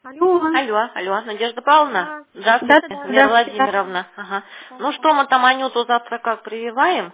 Алло. Алло, алло, Надежда Павловна? Да. Здравствуйте, Да-да-да, Вера здравствуйте. Да. Владимировна. Ага. Ну что, мы там Анюту завтра как прививаем?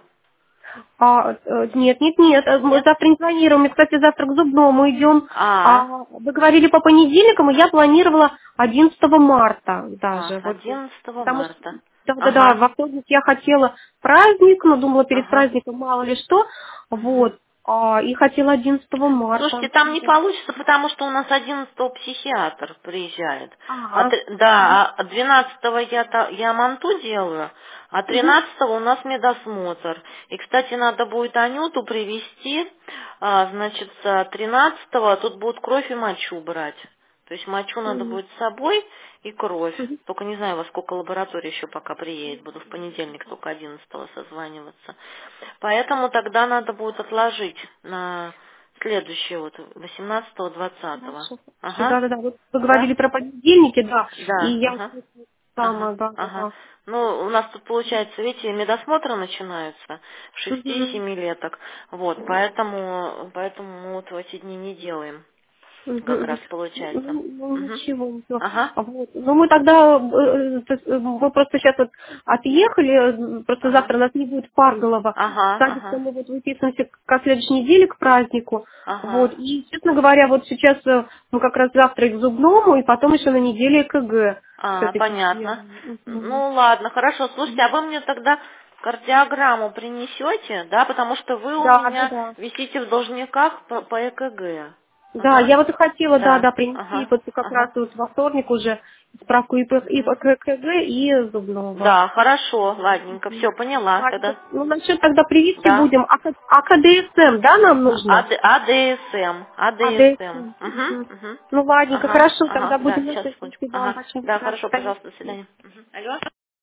Нет. Мы Нет? завтра не планируем. Мы, кстати, завтра к зубному идем. А, Вы говорили по понедельникам, и я планировала 11 марта даже. Вот. 11 Потому что, марта. да-да-да, Ага, во вторник я хотела праздник, но думала перед ага. праздником мало ли что. Мгм. Вот. И хотела 11 Слушайте, марта. там не получится, потому что у нас 11-го психиатр приезжает. Ага. Да, а 12-го я манту делаю, а Мгм. 13-го у нас медосмотр. И, кстати, надо будет Анюту привезти, значит, 13-го тут будут кровь и мочу брать. То есть мочу надо Мгм. будет с собой и кровь. Мгм. Только не знаю, во сколько лаборатория еще пока приедет. Буду в понедельник только 11-го созваниваться. Поэтому тогда надо будет отложить на следующее, вот 18-го, 20-го. Хорошо. Ага. Да-да-да. Вот вы говорили Да? про понедельники, да. И Да, я ага. Ага, самое, ага. да-да-да. Ну, у нас тут, получается, видите, медосмотры начинаются с Мгм. 6-7 леток. Вот, поэтому мы вот в эти дни не делаем. Как Мгм. раз получается. Ну, Угу. ничего, ничего. Ага, Вот. Ну, мы тогда, мы просто сейчас вот отъехали, просто ага, завтра нас не будет в Парголово. ага, Садится ага, мы вот выписываемся к следующей неделе к празднику. Вот. ага. И, честно говоря, вот сейчас мы как раз завтра и к зубному, и потом еще на неделе КГ все-таки Понятно. сделаем. Мгм. Ну ладно, хорошо. Слушайте, а вы мне тогда кардиограмму принесете, да, потому что вы у Да, да, меня да. висите в должниках по ЭКГ. Да, Ага. я вот и хотела, да, Да, да, принести ага, вот как раз ага. вот во вторник уже справку и по Мгм. КГ, и зубного. Да, хорошо, ладненько, все, поняла Ладно, тогда. ну насчет тогда прививки Да. будем. А КДСМ, да, нам нужно? АДСМ, АДСМ. АДСМ. Мгм. Угу, угу. Ну ладненько, Ага, хорошо, тогда ага, да, будем на сейчас, связи. секундочку. Спасибо вам Ага, большое. да, Да, до хорошо, свидания. пожалуйста, до свидания. Мгм. Алло.